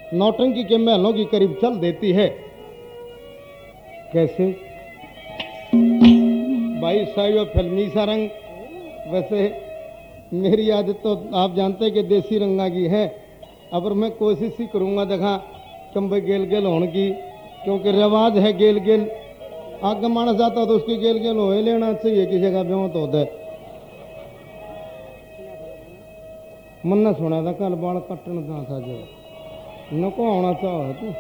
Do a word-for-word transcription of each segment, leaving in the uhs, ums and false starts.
नौटंकी के महलों की करीब चल देती है। कैसे भाई साहब फिल्मी सा रंग, वैसे मेरी आदत तो आप जानते हैं कि देसी रंगा की है, अब मैं कोशिश ही करूँगा देखा चंबे गेल गेल होने की, क्योंकि रिवाज है गेल गेल। आगे मानस जाता तो उसकी गेल गेल हो लेना चाहिए, किसी जगह ब्यों तो होता है। मन ने सुना था कल बाल कट्टन था था जो नको होना चाहो तू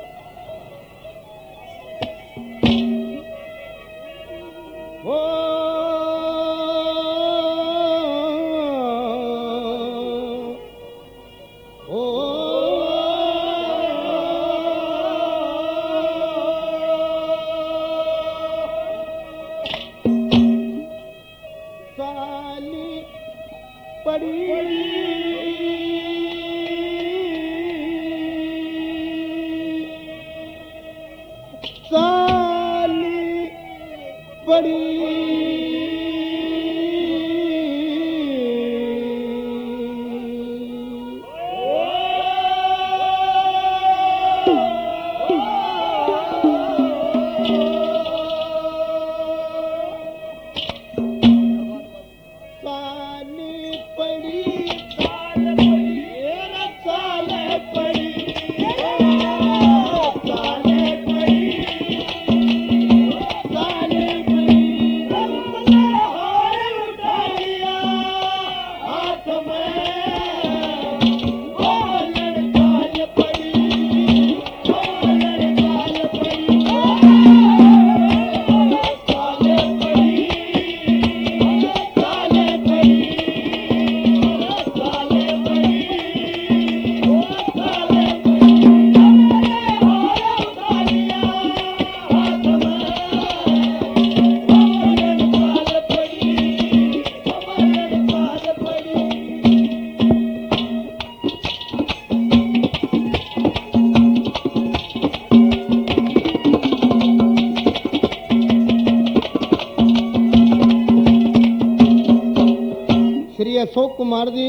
अशोक कुमार जी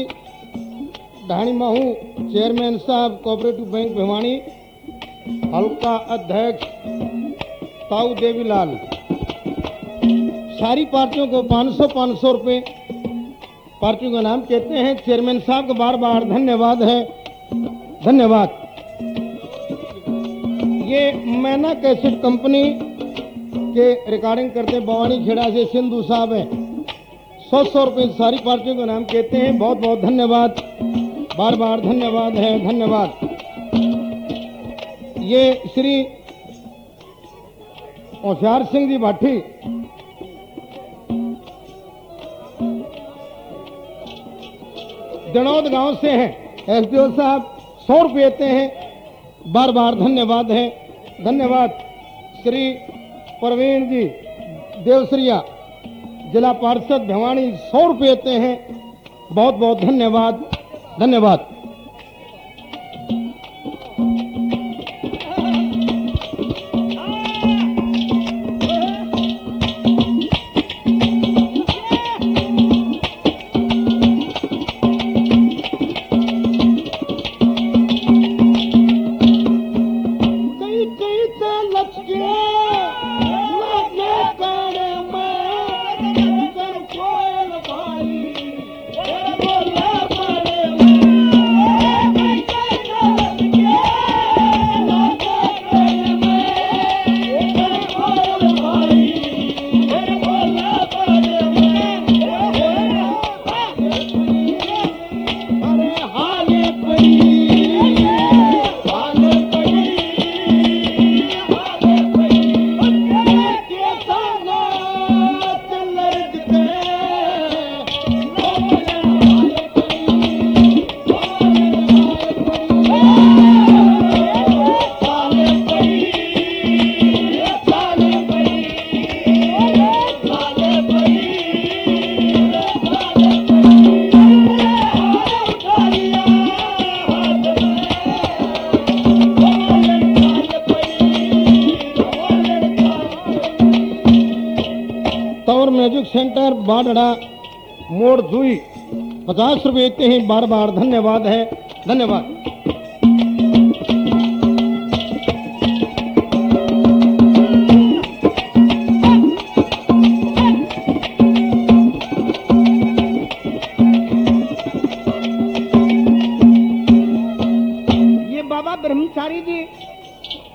ढाणी महू चेयरमैन साहब कोऑपरेटिव बैंक भिवानी, हल्का अध्यक्ष ताऊ देवीलाल, सारी पार्टियों को पाँच सौ पाँच सौ रुपये पार्टियों का नाम कहते हैं। चेयरमैन साहब का बार बार धन्यवाद है, धन्यवाद। ये मैना कैसेट कंपनी के रिकॉर्डिंग करते भवानी खेड़ा से सिंधु साहब हैं, सौ सौ रुपये सारी पार्टियों का नाम कहते हैं। बहुत बहुत धन्यवाद, बार बार धन्यवाद है, धन्यवाद। ये श्री होशियार सिंह जी भाटी दनौद गांव से हैं, एसडीओ साहब सौ रुपये देते हैं, बार बार धन्यवाद है, धन्यवाद। श्री प्रवीण जी देवसरिया जिला पार्षद भिवानी सौ रुपये देते हैं, बहुत बहुत धन्यवाद, धन्यवाद। म्यूजिक सेंटर बाडड़ा मोड़ जुई पचास रुपये देते हैं, बार बार धन्यवाद है, धन्यवाद। ब्रह्मचारी जी